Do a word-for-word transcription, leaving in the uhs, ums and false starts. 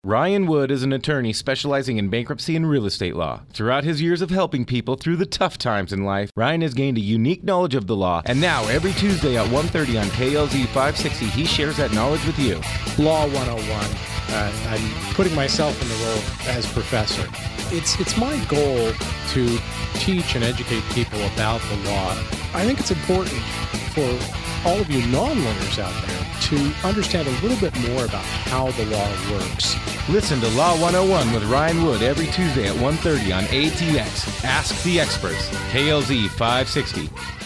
Ryan Wood is an attorney specializing in bankruptcy and real estate law. Throughout his years of helping people through the tough times in life, Ryan has gained a unique knowledge of the law, and now every Tuesday at one thirty on K L Z five sixty, he shares that knowledge with you. Law one oh one. Uh, I'm putting myself in the role as professor. It's, it's my goal to teach and educate people about the law. I think it's important for all of you non-lawyers out there to understand a little bit more about how the law works. Listen to Law one oh one with Ryan Wood every Tuesday at one thirty on A T X. Ask the Experts, K L Z five sixty.